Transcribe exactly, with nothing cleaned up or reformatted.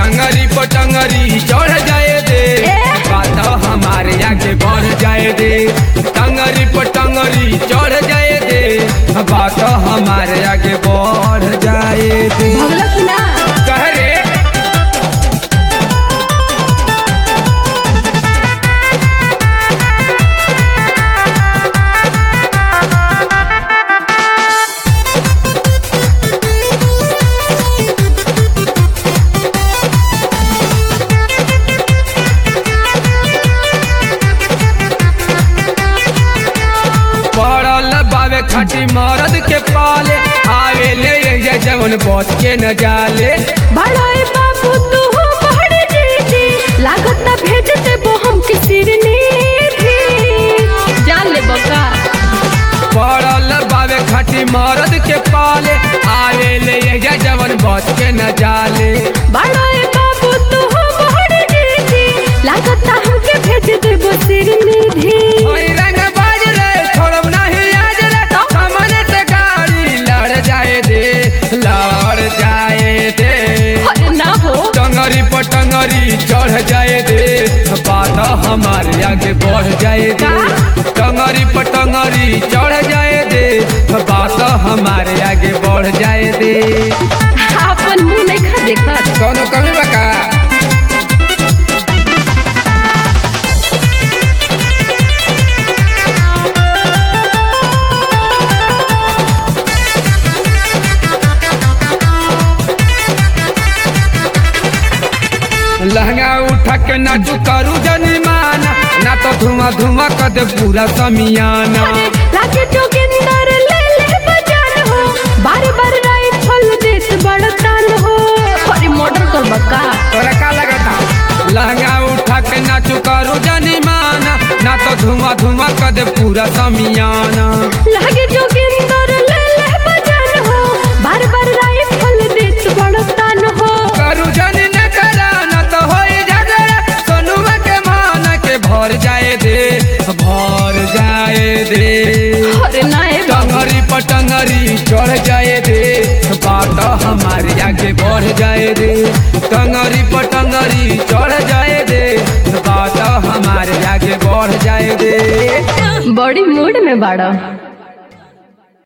टंगरी पटंगरी चढ़ जाए दे, बात हमारे आगे बढ़ जाए दे। टंगरी पटंगरी चढ़ जाए दे, बात हमारे आगे बढ़ जाए दे। कह रे खाटी मरद के पाले आवे ले ये जवन बच के न जाले। बड़ाई बाबू तू हो बड़ी दीदी, लागत ना भेज देबो हम के सिरनी थी, जान ले बका। पड़ल बावे खाटी मरद के पाले आवे ले ये जवन बच के न जाले। बड़ाई बाबू तू हो बड़ी दीदी, लागत ना हम के भेज देबो सिरनी थी। टंगरी पटंगरी चढ़ जाए दे, बात हमारे आगे बढ़ जाए दे। टंगरी पटंगरी चढ़ जाए दे, बात हमारे आगे बढ़ जाए दे। अपन मुंह नहीं खा देखा कौनो कमी बका लहंगा उठा के नाचू करू जनिमाना, ना तो धुआं धुआं कर दे पूरा समियाना। लागे जोगिंदर ले ले बजान हो, बार बार राइफल देश बड़तान हो। अरे मर्डर कर बका तोरा का लगता। लहंगा उठा के नाचू करू जनिमाना, ना तो धुआं धुआं कर दे पूरा समियाना। लागे जोगिंदर ले ले बजान हो, बार बार राइफल देश बड़तान हो। करू जनी भर जाए दे, भर जाए दे। टंगरी पटंगरी चढ़ जाए दे, बात हमारे आगे बढ़ जाए दे। टंगरी पटंगरी चढ़ जाए दे, बात हमारे आगे बढ़ जाए दे। बड़ी मूड में बाड़ा।